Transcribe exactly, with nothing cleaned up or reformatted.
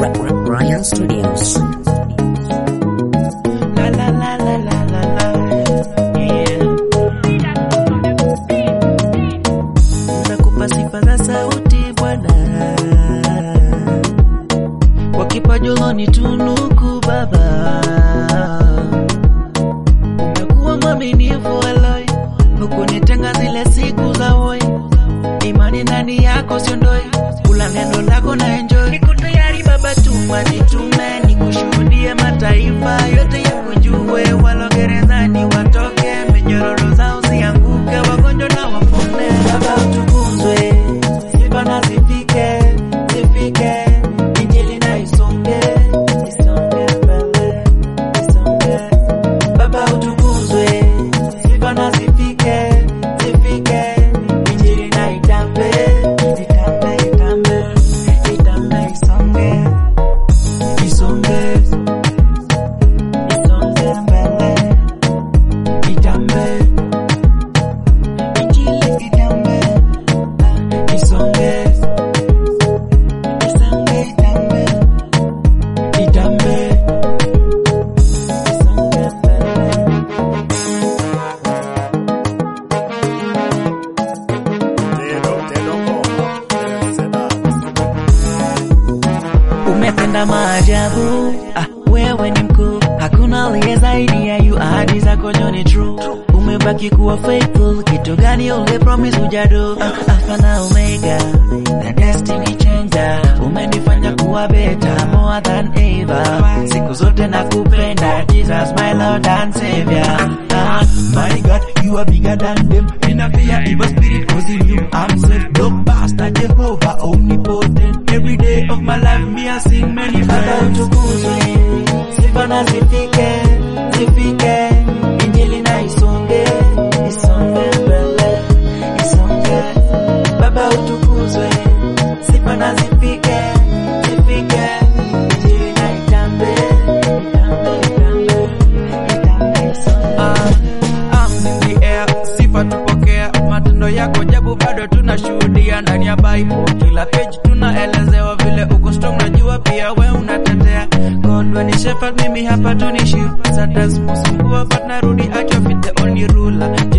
Ryan Studios. La la la la la la la. Yeah. Nakupa sifa za sauti Bwana, kwa kipaji ni tunuku Baba. Umekuwa mwaminifu Eloi, hukunitenga zile siku za woi. Imani ndani yako siondoi, kula neno lako na enjoy. Niko tayari Baba, tuma nitume, nikushuhudie mataifa yote yakujue. Walo gerezani watoke, minyororo zao zianguke, wagonjwa na wapone. Baba utukuzwe, sifa na zifike, zifike, injili na isonge, isonge mbele, isonge. Baba utukuzwe, sifa na zifike, zifike, injili na itambe, itambe, itambe, itambe, isonge, isonge, isonge mbele, itambe, injili itambe, isonge, isonge, itambe, itambe, isonge mbele. Umetenda maajabu, ah, wewe ni mkuu, hakuna aliye zaidi ya you. Ahadi zako ni true, umebaki kuwa faithful. Kitu gani ule promise hujado? Ah, Alpha na Omega, the destiny changer. Umenifanya kuwa better, more than ever. Siku zote nakupenda, Jesus my Lord and Savior. Ah, my God, you are bigger than them. In a fear, evil spirit was in you. I'm safe, look past that Jehovah omnipotent. Every day of my life, me I sing many Baba utukuzwe, sifa na zifike, zifike, injili na isonge, isonge mbele, isonge. Baba utukuzwe, sifa na zifike, zifike, injili na itambe, itambe, itambe, itambe, isonge. Ah, arms in the air, sifa tupokea, matendo yako jabu bado tunashuhudia ndani ya Bible. Kila page tunaelezewa vile uko strong, najua pia we unatetea. God when he shepherd, mimi hapa tunishi. Satas musumbua but narudi at your feet, the only ruler.